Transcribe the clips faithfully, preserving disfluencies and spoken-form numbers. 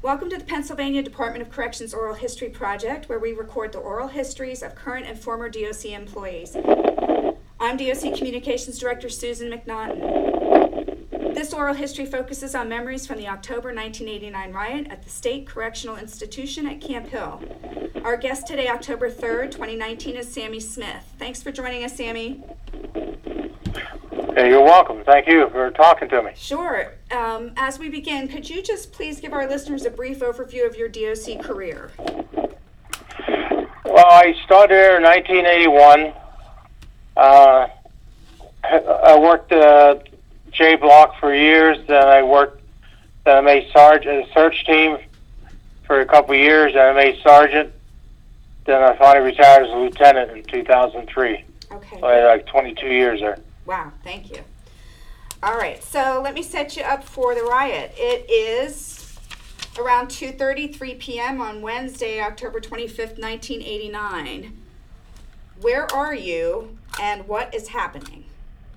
Welcome to the Pennsylvania Department of Corrections Oral History Project, where we record the oral histories of current and former D O C employees. I'm D O C Communications Director Susan McNaughton. This oral history focuses on memories from the October nineteen eighty-nine riot at the State Correctional Institution at Camp Hill. Our guest today, October third, twenty nineteen, is Sammy Smith. Thanks for joining us, Sammy. Hey, you're welcome. Thank you for talking to me. Sure. Um, as we begin, could you just please give our listeners a brief overview of your D O C career? Well, I started here in nineteen eighty-one. Uh, I worked uh, J Block for years. Then I worked. Then I made sergeant, a search team for a couple of years. Then I made sergeant. Then I finally retired as a lieutenant in two thousand three. Okay. So I had like twenty-two years there. Wow, thank you. All right, so let me set you up for the riot. It is around two thirty-three p.m. on Wednesday, October twenty-fifth, nineteen eighty-nine. Where are you, and what is happening?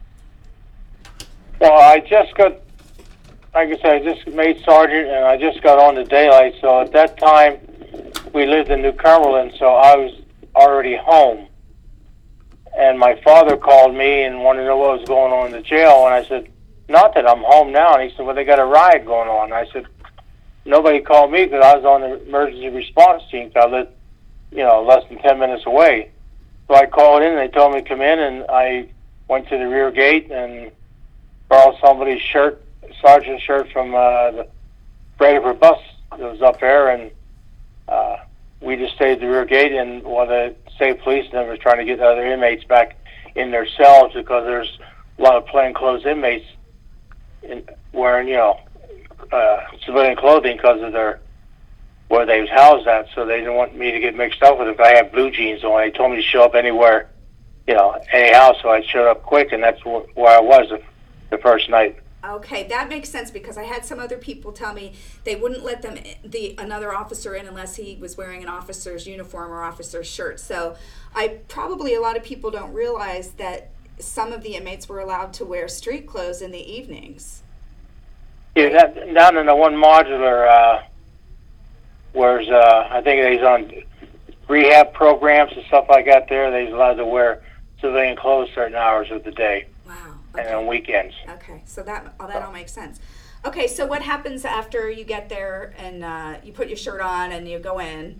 Well, I just got, like I said, I just made sergeant, and I just got on to daylight. So at that time, we lived in New Cumberland, so I was already home. And my father called me and wanted to know what was going on in the jail. And I said, not that I'm home now. And he said, well, they got a riot going on. And I said, nobody called me because I was on the emergency response team. So I lived, you know, less than ten minutes away. So I called in and they told me to come in. And I went to the rear gate and borrowed somebody's shirt, sergeant's shirt from uh, the Bradford bus that was up there. And uh, we just stayed at the rear gate. And while the state police then was trying to get other inmates back in their cells because there's a lot of plainclothes inmates in, wearing, you know, uh, civilian clothing because of their where they was housed at. So they didn't want me to get mixed up with it. I had blue jeans on. They told me to show up anywhere, you know, any house. So I showed up quick, and that's wh- where I was the, the first night. Okay, that makes sense because I had some other people tell me they wouldn't let them the another officer in unless he was wearing an officer's uniform or officer's shirt. So I probably a lot of people don't realize that some of the inmates were allowed to wear street clothes in the evenings. Yeah, that, down in the one modular, uh, where's uh, I think he's on rehab programs and stuff like that. There, they're allowed to wear civilian clothes certain hours of the day. Wow. Okay. And on weekends. Okay, so that oh, that all makes sense. Okay, so what happens after you get there and uh, you put your shirt on and you go in?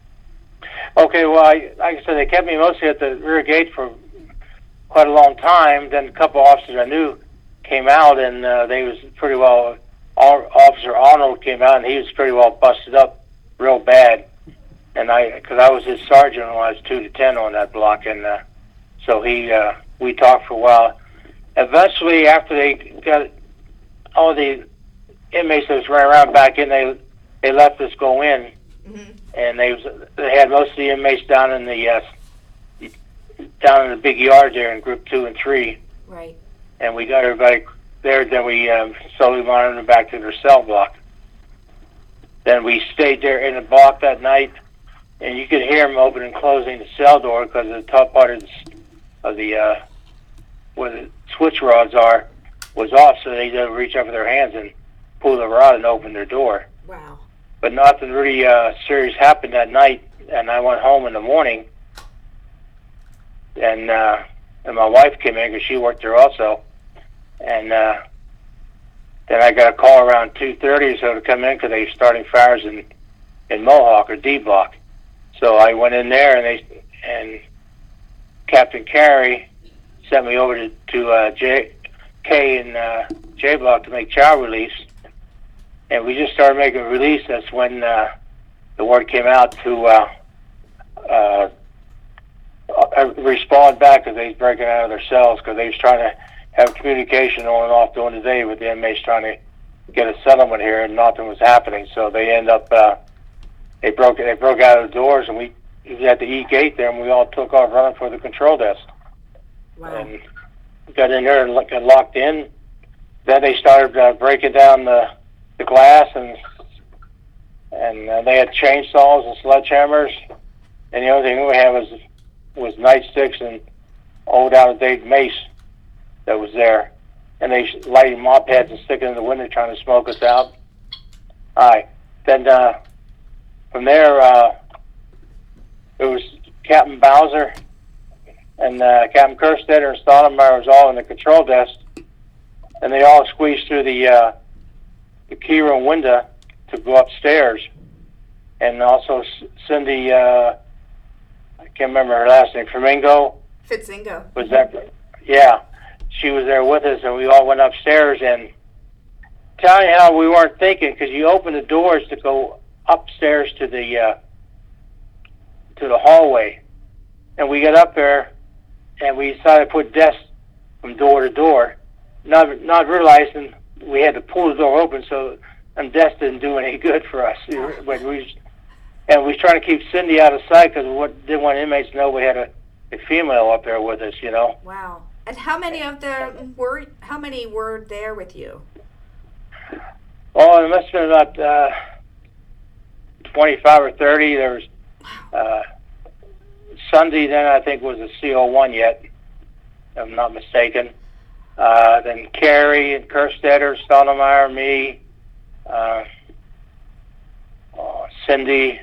Okay, well, I, like I said, they kept me mostly at the rear gate for quite a long time. Then a couple officers I knew came out, and uh, they was pretty well. Officer Arnold came out, and he was pretty well busted up, real bad. And I, because I was his sergeant when I was two to ten on that block, and uh, so he, uh, we talked for a while. Eventually, after they got all the inmates that was running around back in, they they let us go in, mm-hmm. and they was, they had most of the inmates down in the uh, down in the big yard there in group two and three. Right. And we got everybody there. Then we um, slowly wanted them back to their cell block. Then we stayed there in the block that night, and you could hear them opening and closing the cell door because the top part of the, of the uh, where the switch rods are was off, so they had to reach up with their hands and pull the rod and open their door. Wow. But nothing really uh, serious happened that night, and I went home in the morning, and uh, and my wife came in because she worked there also, and uh, then I got a call around two thirty or so to come in because they were starting fires in, in Mohawk or D Block. So I went in there, and they and Captain Carey sent me over to, to uh, J, K and uh, J Block to make child release, and we just started making a release. That's when uh, the word came out to uh, uh, respond back because they was breaking out of their cells because they was trying to have communication on and off during the day with the inmates trying to get a settlement here, and nothing was happening. So they end up uh, they broke they broke out of the doors, and we was at the E gate there, and we all took off running for the control desk. Wow. And got in there and got locked in. Then they started uh, breaking down the the glass, and and uh, they had chainsaws and sledgehammers. And the only thing we had was was nightsticks and old out of date mace that was there. And they lighting mop heads and sticking in the window trying to smoke us out. Hi. then uh, from there, uh, it was Captain Bowser and uh, Captain Kerstetter and Stoudemire was all in the control desk, and they all squeezed through the uh, the key room window to go upstairs. And also Cindy, uh, I can't remember her last name, Flamingo Fitzingo. was that? Yeah, she was there with us, and we all went upstairs. And tell you how we weren't thinking, because you opened the doors to go upstairs to the uh, to the hallway, and we got up there, and we decided to put desks from door to door, not not realizing we had to pull the door open, so them desks didn't do any good for us. But we and we was trying to keep Cindy out of sight because we didn't want inmates to know we had a, a female up there with us, you know. Wow. And how many of them were? How many were there with you? Oh, it must have been about uh, twenty-five or thirty. There was uh, Sunday. Then I think was a C O one yet, if I'm not mistaken. Uh, then Carrie and Kerstetter, Stoudemire, me, uh, oh, Cindy.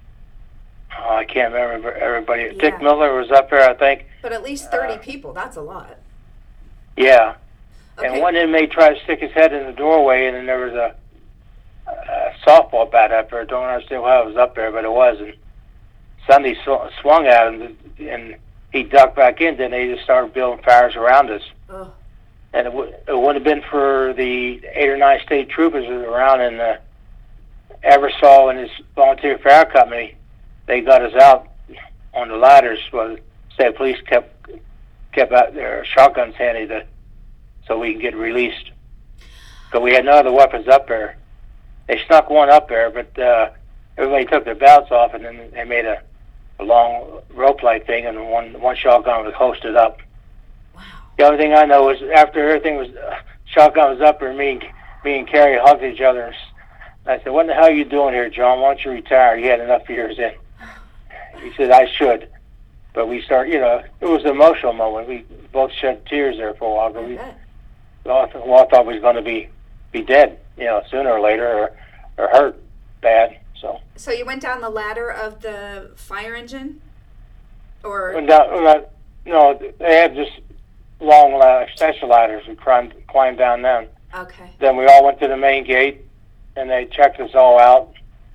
Oh, I can't remember everybody. Yeah. Dick Miller was up there, I think. But at least thirty Uh, people. That's a lot. Yeah. Okay. And one inmate tried to stick his head in the doorway, and then there was a, a softball bat up there. I don't understand why it was up there, but it was. And Sunday sw- swung at him, and he ducked back in. Then they just started building fires around us. Oh. And it, w- it would have been for the eight or nine state troopers that were around in uh, Eversole and his volunteer fire company. They got us out on the ladders. Well, the state police kept kept out their shotguns handy to, so we can get released. But we had no other weapons up there. They snuck one up there, but uh, everybody took their belts off, and then they made a, a long rope-like thing, and one one shotgun was hosted up. Wow. The only thing I know is after everything was, uh, shotgun was up there, me and, me and Carrie hugged each other. And I said, "What the hell are you doing here, John? Why don't you retire? You had enough years in." He said, "I should." But we start, you know, it was an emotional moment. We both shed tears there for a while. But we, Okay. we all, th- we all thought we was going to be, be dead, you know, sooner or later, or, or hurt bad. So, So you went down the ladder of the fire engine, or went down, we got- no, they had just long ladder, extension ladders. We climbed, climbed down them. okay. Then we all went to the main gate, and they checked us all out.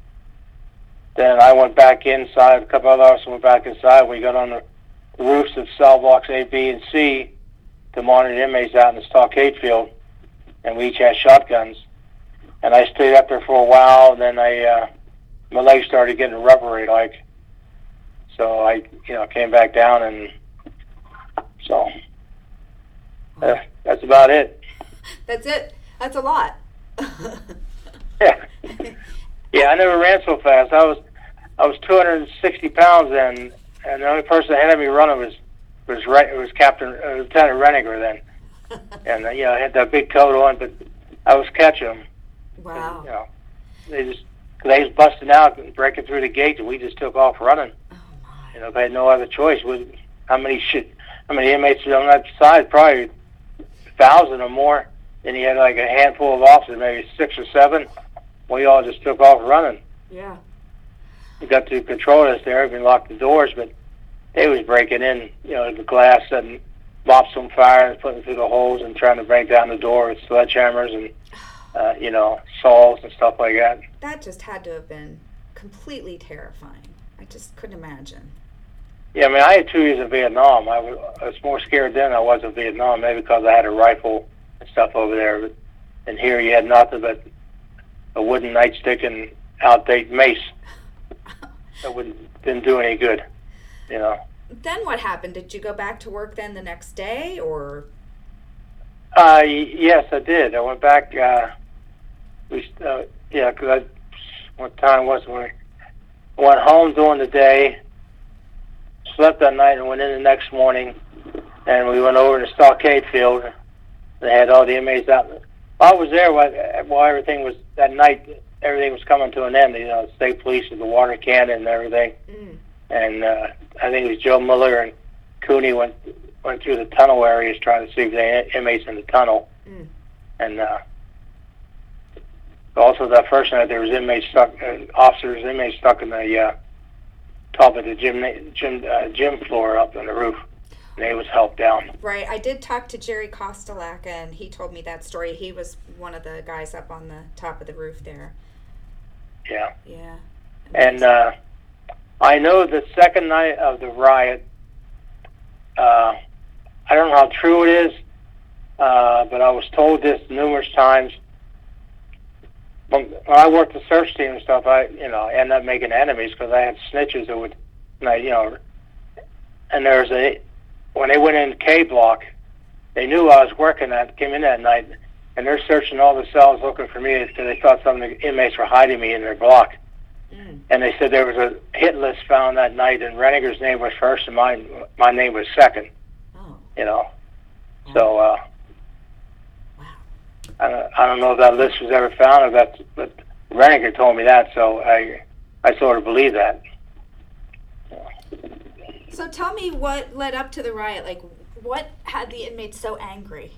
Then I went back inside. A couple other officers went back inside. We got on the roofs of cell blocks A, B, and C to monitor the inmates out in the stockade field, and we each had shotguns. And I stayed up there for a while. And then I, uh, my legs started getting rubbery, like. So I, you know, came back down, and so uh, that's about it. That's it. That's a lot. Yeah. Yeah, I never ran so fast. I was I was two hundred sixty pounds then, and the only person ahead of me running was was Re- was Captain uh, Lieutenant Reniger then, and uh, you know I had that big coat on, but I was catching them. Wow. And, you know, they just they was busting out and breaking through the gate, and we just took off running. Oh my. You know, they had no other choice. We, how many shit? How many inmates were on that side? Probably a thousand or more. And he had like a handful of officers, maybe six or seven. We all just took off running. Yeah. We got to control us there. We locked the doors, but they was breaking in, you know, the glass and mops on fire and putting through the holes and trying to break down the door with sledgehammers and, uh, you know, saws and stuff like that. That just had to have been completely terrifying. I just couldn't imagine. Yeah, I mean, I had two years in Vietnam. I was, I was more scared then than I was in Vietnam, maybe because I had a rifle and stuff over there. But, and here you had nothing but a wooden nightstick and outdated mace. That wouldn't didn't do any good, you know. Then what happened? Did you go back to work then the next day, or? Uh, y- yes, I did. I went back. Uh, we, uh, yeah, because I, what time was it? When I went home during the day, slept that night, and went in the next morning. And we went over to the stockade field. They had all the inmates out. I was there while, while everything was that night. Everything was coming to an end. You know, the state police with the water cannon and everything. Mm. And uh, I think it was Joe Miller and Cooney went went through the tunnel areas trying to see if there were inmates in the tunnel. Mm. And uh, Also, that first night there was inmates stuck, uh, officers, inmates stuck in the uh, top of the gym gym uh, gym floor up on the roof. And they was helped down. Right. I did talk to Jerry Kostelak, and he told me that story. He was one of the guys up on the top of the roof there. Yeah. Yeah. And uh, I know the second night of the riot, uh, I don't know how true it is, uh, but I was told this numerous times. When I worked the search team and stuff, I, you know, ended up making enemies because I had snitches that would, and I, you know, and there was a, when they went in K block, they knew I was working that, came in that night, and they're searching all the cells looking for me because they thought some of the inmates were hiding me in their block. Mm. And they said there was a hit list found that night, and Reniger's name was first, and my my name was second. Oh. You know, oh. so uh, wow. I don't, I don't know if that list was ever found, or that, but Reniger told me that, so I I sort of believe that. So tell me what led up to the riot. Like, what had the inmates so angry?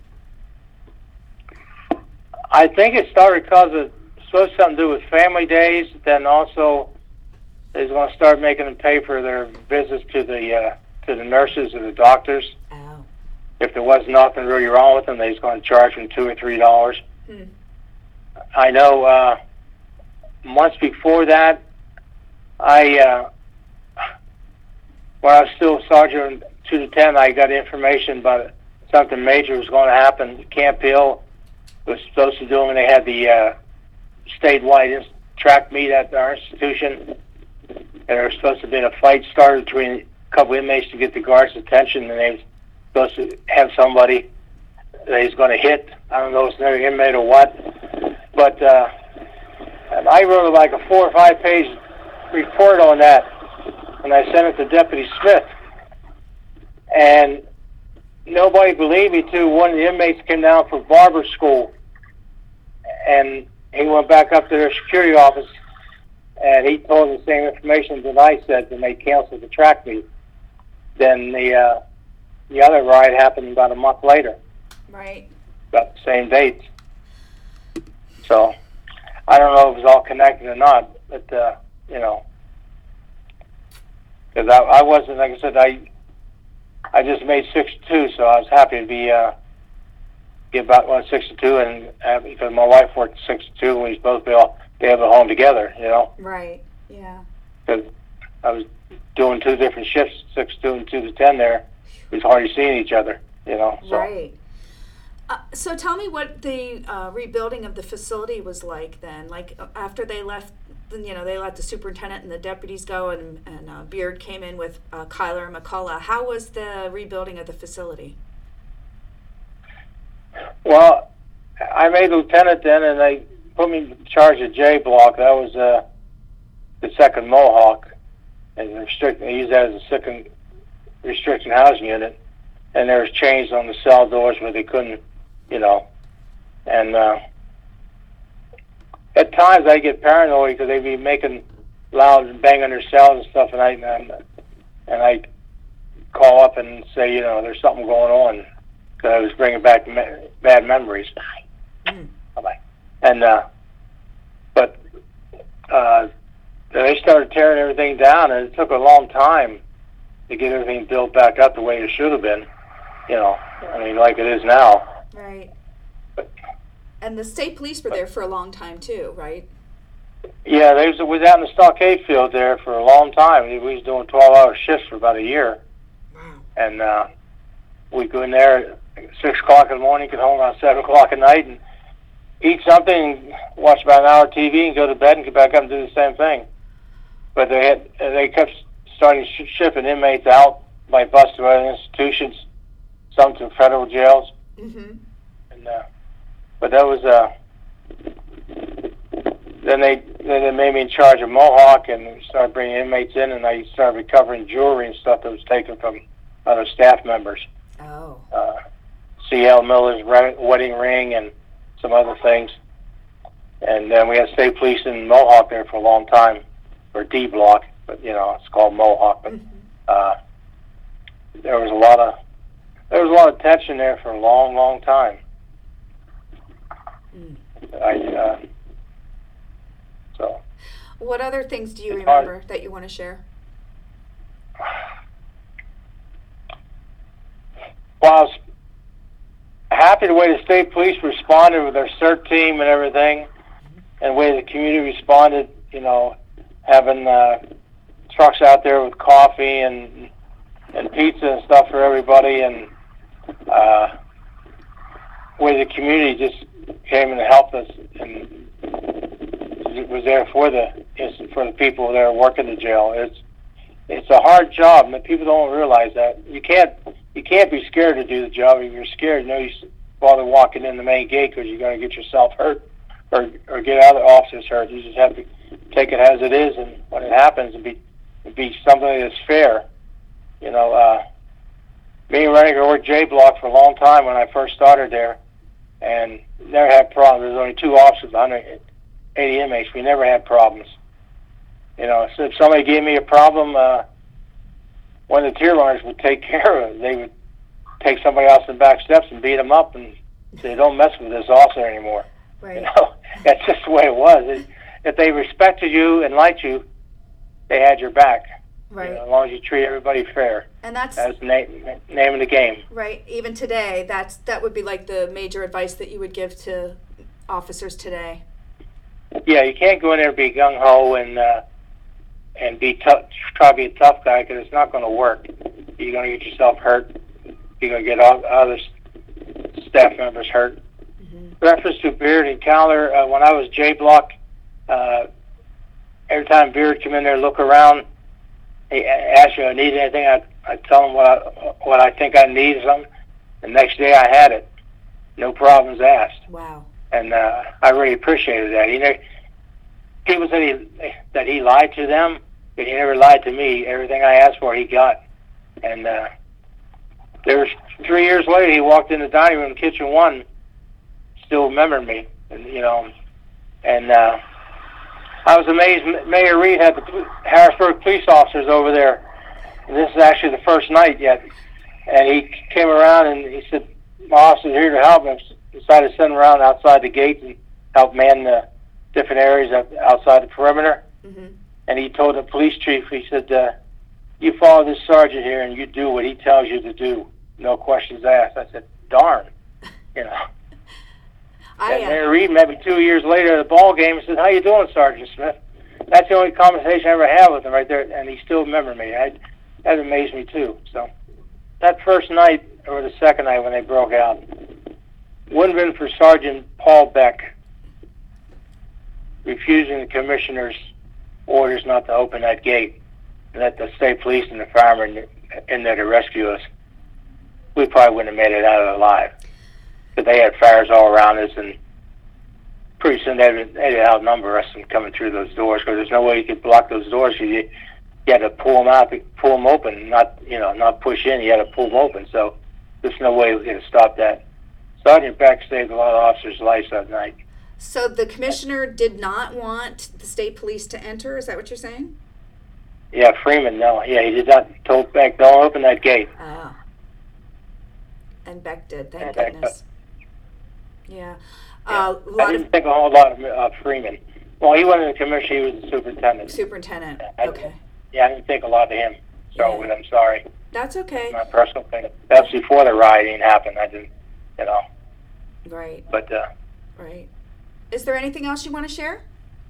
I think it started because of supposed to something to do with family days. Then also, they was going to start making them pay for their visits to the uh, to the nurses or the doctors. Oh. If there was nothing really wrong with them, they was going to charge them two or three dollars. Hmm. I know. Uh, months before that, I. Uh, When I was still sergeant two to ten, I got information about something major was going to happen. Camp Hill was supposed to do it when they had the uh, statewide track meet at our institution. And there was supposed to be a fight started between a couple inmates to get the guards' attention, and they were supposed to have somebody that he's going to hit. I don't know if it's another inmate or what. But uh, and I wrote like a four or five page report on that. And I sent it to Deputy Smith. And nobody believed me, too. One of the inmates came down for barber school. And he went back up to their security office. And he told them the same information that I said, and they canceled the track meet. Then the uh, the other riot happened about a month later. Right. About the same date. So, I don't know if it was all connected or not. But, uh, you know. Because I, I wasn't, like I said, I I just made sixty-two, so I was happy to be uh, get about one sixty-two, and uh, because my wife worked sixty-two, and we both be all be able to home together, you know. Right. Yeah. Because I was doing two different shifts, six-two and two to ten. There, we was hardly seeing each other, you know. So. Right. Uh, so tell me what the uh, rebuilding of the facility was like then. Like after they left. You know, they let the superintendent and the deputies go, and, and uh, Beard came in with uh, Kyler and McCullough. How was the rebuilding of the facility? Well, I made lieutenant then, and they put me in charge of J Block. That was uh, the second Mohawk, and restrict. They used that as a second restricted housing unit. And there was chains on the cell doors where they couldn't, you know, and. Uh, At times I get paranoid because they'd be making loud and banging their cells and stuff, and I and, and I call up and say, you know, there's something going on because I was bringing back me- bad memories. Mm. Bye-bye. And uh, but uh, they started tearing everything down, and it took a long time to get everything built back up the way it should have been. You know, I mean, like it is now. Right. And the state police were there for a long time too, right? Yeah, they was, was out in the stockade field there for a long time. We was doing twelve-hour shifts for about a year. Wow. And uh, we'd go in there at six o'clock in the morning, get home around seven o'clock at night, and eat something, and watch about an hour of T V, and go to bed, and get back up and do the same thing. But they had they kept starting sh- shipping inmates out by bus to other institutions, some to federal jails. Mm-hmm. And uh, But that was, uh, then they then they made me in charge of Mohawk, and we started bringing inmates in, and I started recovering jewelry and stuff that was taken from other staff members. Oh. Uh, C L Miller's wedding ring and some other things. And then we had state police in Mohawk there for a long time, or D Block, but, you know, it's called Mohawk. But mm-hmm. uh, there was a lot of, there was a lot of tension there for a long, long time. I, uh, So, What other things do you It's hard. remember that you want to share? well, I was happy the way the state police responded with their CERT team and everything, and the way the community responded, you know, having uh, trucks out there with coffee and and pizza and stuff for everybody, and uh, way the community just came and helped us and was there for the for the people that are working the jail. It's it's a hard job, and people don't realize that. You can't you can't be scared to do the job. If you're scared, you know, you bother walking in the main gate because you're going to get yourself hurt or or get other officers hurt. You just have to take it as it is, and when it happens, and be be something that's fair. You know, uh, me and Renniger worked J Block for a long time when I first started there, and never had problems. There's only two officers, one hundred eighty inmates. We never had problems. You know, so if somebody gave me a problem, uh, one of the tier runners would take care of it. They would take somebody else in the back steps and beat them up and say, "Don't mess with this officer anymore." Right. You know, that's just the way it was. It, if they respected you and liked you, they had your back. Right. You know, as long as you treat everybody fair. And that's That's the name, name of the game. right. Even today, that's that would be like the major advice that you would give to officers today. Yeah, you can't go in there and be gung ho and uh, and be tough, try to be a tough guy, because it's not going to work. You're going to get yourself hurt. You're going to get all other staff members hurt. Mm-hmm. Reference to Beard and Cowler, uh, when I was J Block, uh, every time Beard come in there, look around, he asked you if I need anything. I I tell him what I what I think I need or something. The next day I had it, no problems asked. Wow. And uh, I really appreciated that. He never, people said he that he lied to them, but he never lied to me. Everything I asked for, he got. And uh, there was three years later, he walked in the dining room, kitchen one, still remembered me, and you know, and. Uh, I was amazed. Mayor Reed had the Harrisburg police officers over there. And this is actually the first night yet. And he came around and he said, "My officer's here to help." And decided to send them around outside the gate and help man the different areas outside the perimeter. Mm-hmm. And he told the police chief, he said, uh, "You follow this sergeant here and you do what he tells you to do. No questions asked." I said, "Darn." You know. I, And Mayor Reed, maybe two years later at the ball game, said, "How you doing, Sergeant Smith?" That's the only conversation I ever had with him right there, and he still remembered me. I, that amazed me too. So that first night, or the second night when they broke out, wouldn't have been for Sergeant Paul Beck refusing the commissioner's orders not to open that gate and let the state police and the firemen in there to rescue us, we probably wouldn't have made it out alive. But they had fires all around us, and pretty soon they'd, they'd outnumber us and coming through those doors, because there's no way you could block those doors. You, you had to pull them out, pull them open, not you know, not push in. You had to pull them open. So there's no way we could have stopped that. Sergeant Beck saved a lot of officers' lives that night. So the commissioner did not want the state police to enter. Is that what you're saying? Yeah, Freeman. No, yeah, he did not. Told Beck, "Don't open that gate." Oh. And Beck did. Thank Yeah, goodness. Yeah. Yeah. Uh, a I lot didn't of think a whole lot of uh, Freeman. Well, he wasn't the commissioner; he was the superintendent. superintendent. I, Okay. Yeah, I didn't think a lot of him. So, Yeah. with I'm sorry. That's okay. My personal thing. That's before the rioting happened. I didn't, you know. Right. But uh, Right. Is there anything else you want to share?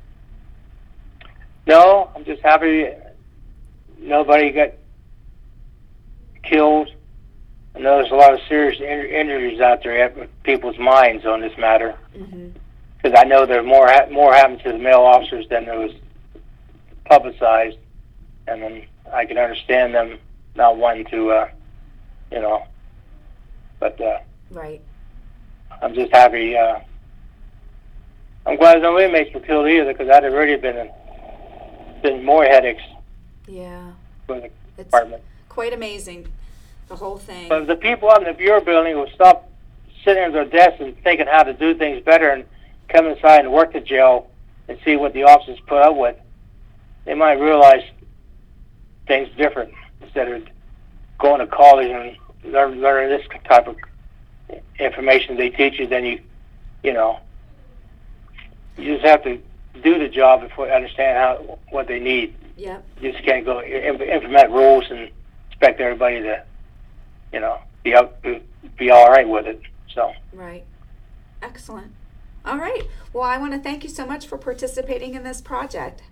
no, I'm just happy nobody got killed. I know there's a lot of serious in- injuries out there at people's minds on this matter. Mm-hmm. Because I know there more ha- more happened to the male officers than there was publicized, and then I can understand them not wanting to, uh, you know. But uh, Right. I'm just happy. Uh, I'm glad no inmates were killed either, because that'd have already been been more headaches Yeah. for the It's department. quite amazing, the whole thing. But the people out in the Bureau building will stop sitting at their desks and thinking how to do things better and come inside and work the jail and see what the officers put up with. They might realize things different instead of going to college and learn, learning this type of information they teach you. Then you, you know, you just have to do the job before you understand how what they need. Yep. You just can't go im- implement rules and expect everybody to, you know, be up, be all right with it. So. Right. Excellent. All right. Well, I want to thank you so much for participating in this project.